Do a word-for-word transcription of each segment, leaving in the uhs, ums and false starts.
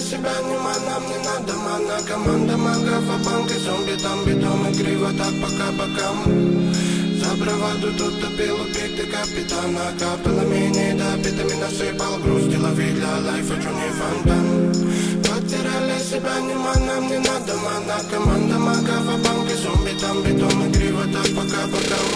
себя, не нам не надо мана. Команда магов, а банк и зомби, там бетон и криво так по кабакам. За браваду тут топил убитый капитана. Капелами не добитыми насыпал, грустила видля лайфа, чё не фонтан. Потеряли себя, не нам не надо мана. Команда магов, а банк и зомби, там бетон и криво так по кабакам.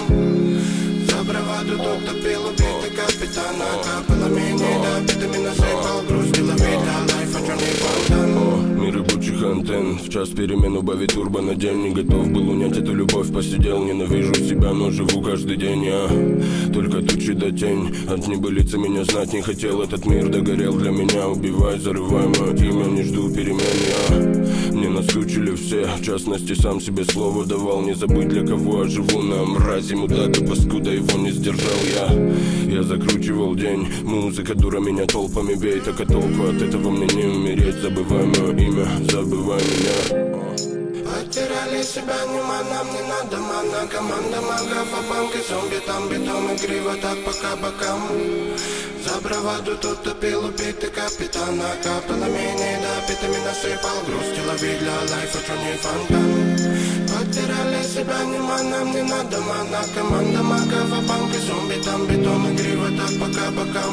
За браваду тут топил убитый капитана. Капелами не добитыми насыпал, грустила видля лайфа, чё не фонтан. Мир рабочих антенн, в час перемен убави турбо на день. Не готов был унять эту любовь, посидел, ненавижу себя, но живу каждый день я. Только тучи да тень, от небылицы меня знать не хотел. Этот мир догорел для меня, убивай, зарывай мое имя, не жду перемен я. Мне наскучили все, в частности сам себе слово давал. Не забыть для кого я живу, на мрази мудака, паскуда его не сдержал я. Я закручивал день, музыка дура меня толпами бей. Так а толку от этого мне не умереть, забывай мое имя, забывай меня. Потеряли себя, не нам не надо мана. Команда магов, а банк и зомби, там бетон и криво так по кабакам. За браваду тут топил убитый капитана. Капелами не добитыми насыпал, грустила видля лайфа, чё не фонтан. Потеряли себя, не нам не надо мана. Команда магов, а банк и зомби, там бетон и криво так по кабакам.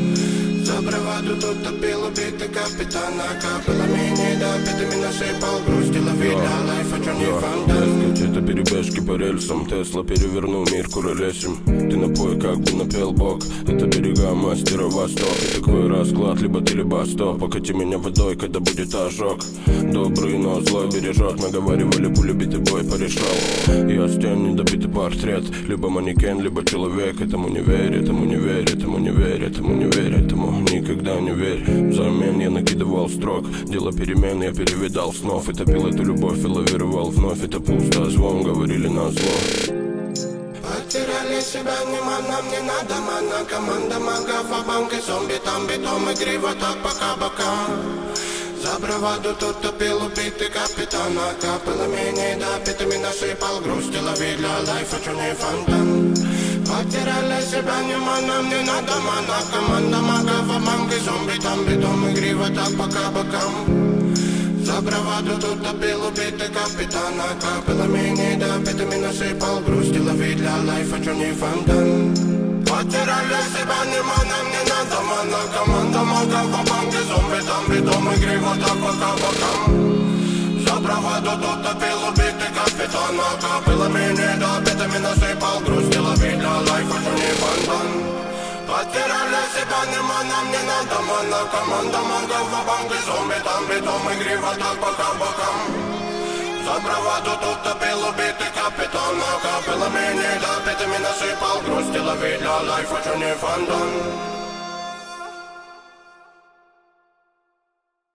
За браваду тут топил убитый капитана. Капелами не добитыми насыпал, грустила видля лайфа, чё не фонтан. Это перебежки по рельсам, Тесла перевернул мир куролесим. Ты напой, как бы напел бог. Это берега мастера Восток. И такой расклад, либо ты, либо стоп. Покати меня водой, когда будет ожог. Добрый, но злой бережет. Наговаривали, пуля битый бой порешал. Я стен, недобитый портрет. Либо манекен, либо человек. Этому не верь, этому не верь, этому не верь, этому не верь, этому никогда не верь. Взамен я накидывал строк. Дело перемен я перевидал снов. И топил эту любовь и лавировал вновь. Это пусто, звон говорили на зло. Потеряли себя, не нам не надо мана. Команда магов, а банк и зомби, там бетон и криво так по кабакам. За браваду тут топил убитый капитана. Капелами не добитыми насыпал, грустила видля лайфа, чё не фонтан. Потеряли себя, не нам не надо мана. Команда магов, а банк и зомби, там бетон и криво так по кабакам. За браваду тут топил убитый капитана. Капелами не добитыми насыпал, грустила видля лайфа, чё не фонтан. Потеряли себя, не нам не надо мана. Команда магов, а банк и зомби, там бетон и криво так по кабакам. За браваду тут топил убитый капитана. Капелами не добитыми насыпал, грустила видля лайфа, чё не фонтан. Потеряли себя, не нам не надо мана. Команда магов, а банк и зомби, там бетон и криво так по кабакам. За браваду тут топил убитый капитана. Капелами не добитыми насыпал, грустила видля лайфа, чё не фонтан.